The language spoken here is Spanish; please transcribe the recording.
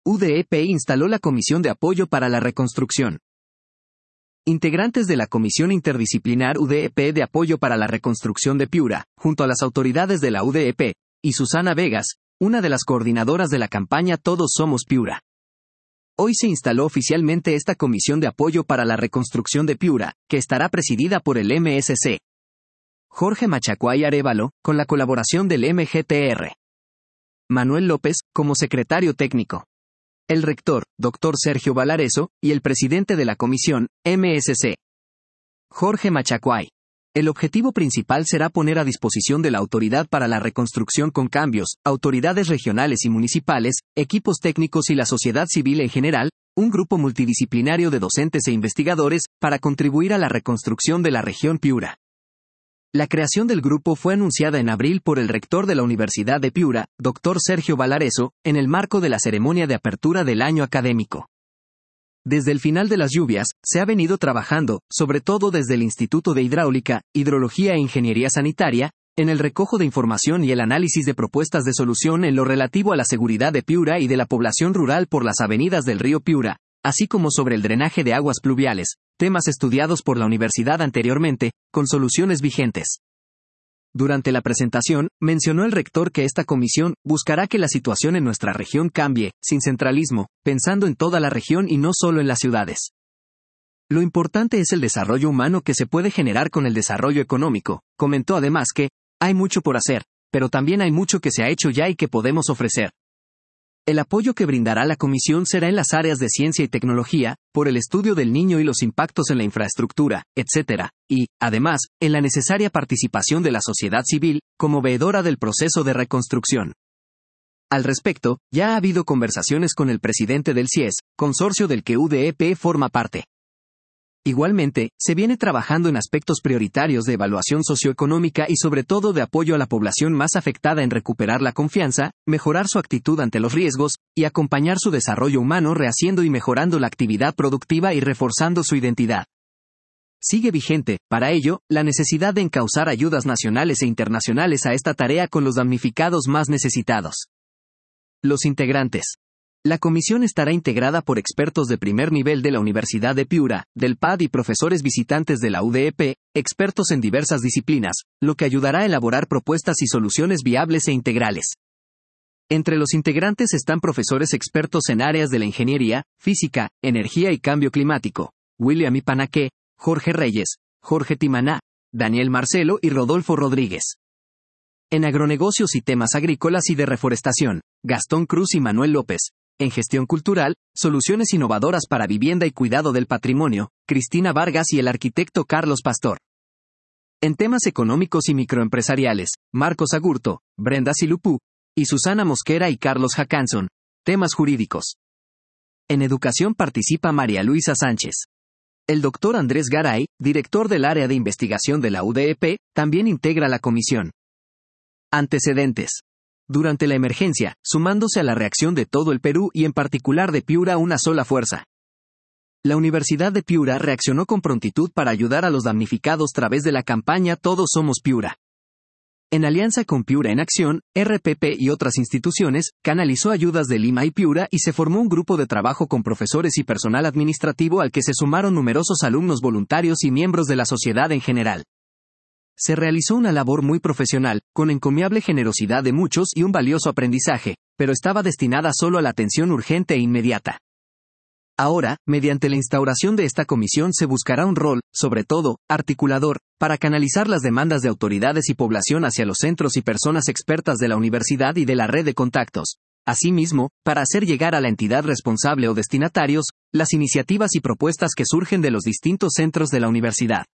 UDEP instaló la Comisión de Apoyo para la Reconstrucción. Integrantes de la Comisión Interdisciplinar UDEP de Apoyo para la Reconstrucción de Piura, junto a las autoridades de la UDEP, y Susana Vegas, una de las coordinadoras de la campaña Todos Somos Piura. Hoy se instaló oficialmente esta Comisión de Apoyo para la Reconstrucción de Piura, que estará presidida por el MSC Jorge Machacuay Arévalo, con la colaboración del MGTR Manuel López, como secretario técnico. El rector, Dr. Sergio Valareso, y el presidente de la comisión, MSC Jorge Machacuay. El objetivo principal será poner a disposición de la Autoridad para la Reconstrucción con cambios, autoridades regionales y municipales, equipos técnicos y la sociedad civil en general, un grupo multidisciplinario de docentes e investigadores, para contribuir a la reconstrucción de la región Piura. La creación del grupo fue anunciada en abril por el rector de la Universidad de Piura, Dr. Sergio Valareso, en el marco de la ceremonia de apertura del año académico. Desde el final de las lluvias, se ha venido trabajando, sobre todo desde el Instituto de Hidráulica, Hidrología e Ingeniería Sanitaria, en el recojo de información y el análisis de propuestas de solución en lo relativo a la seguridad de Piura y de la población rural por las avenidas del río Piura, así como sobre el drenaje de aguas pluviales, temas estudiados por la universidad anteriormente, con soluciones vigentes. Durante la presentación, mencionó el rector que esta comisión buscará que la situación en nuestra región cambie, sin centralismo, pensando en toda la región y no solo en las ciudades. Lo importante es el desarrollo humano que se puede generar con el desarrollo económico. Comentó además que, hay mucho por hacer, pero también hay mucho que se ha hecho ya y que podemos ofrecer. El apoyo que brindará la comisión será en las áreas de ciencia y tecnología, por el estudio del niño y los impactos en la infraestructura, etc., y, además, en la necesaria participación de la sociedad civil, como veedora del proceso de reconstrucción. Al respecto, ya ha habido conversaciones con el presidente del CIES, consorcio del que UDEP forma parte. Igualmente, se viene trabajando en aspectos prioritarios de evaluación socioeconómica y sobre todo de apoyo a la población más afectada en recuperar la confianza, mejorar su actitud ante los riesgos, y acompañar su desarrollo humano rehaciendo y mejorando la actividad productiva y reforzando su identidad. Sigue vigente, para ello, la necesidad de encauzar ayudas nacionales e internacionales a esta tarea con los damnificados más necesitados. Los integrantes. La comisión estará integrada por expertos de primer nivel de la Universidad de Piura, del PAD y profesores visitantes de la UDEP, expertos en diversas disciplinas, lo que ayudará a elaborar propuestas y soluciones viables e integrales. Entre los integrantes están profesores expertos en áreas de la ingeniería, física, energía y cambio climático, William Ipanaque, Jorge Reyes, Jorge Timaná, Daniel Marcelo y Rodolfo Rodríguez. En agronegocios y temas agrícolas y de reforestación, Gastón Cruz y Manuel López. En gestión cultural, soluciones innovadoras para vivienda y cuidado del patrimonio, Cristina Vargas y el arquitecto Carlos Pastor. En temas económicos y microempresariales, Marcos Agurto, Brenda Silupú, y Susana Mosquera y Carlos Jacanson. Temas jurídicos. En educación participa María Luisa Sánchez. El doctor Andrés Garay, director del área de investigación de la UDEP, también integra la comisión. Antecedentes. Durante la emergencia, sumándose a la reacción de todo el Perú y en particular de Piura una sola fuerza. La Universidad de Piura reaccionó con prontitud para ayudar a los damnificados a través de la campaña Todos Somos Piura. En alianza con Piura en Acción, RPP y otras instituciones, canalizó ayudas de Lima y Piura y se formó un grupo de trabajo con profesores y personal administrativo al que se sumaron numerosos alumnos voluntarios y miembros de la sociedad en general. Se realizó una labor muy profesional, con encomiable generosidad de muchos y un valioso aprendizaje, pero estaba destinada solo a la atención urgente e inmediata. Ahora, mediante la instauración de esta comisión se buscará un rol, sobre todo, articulador, para canalizar las demandas de autoridades y población hacia los centros y personas expertas de la universidad y de la red de contactos. Asimismo, para hacer llegar a la entidad responsable o destinatarios, las iniciativas y propuestas que surgen de los distintos centros de la universidad.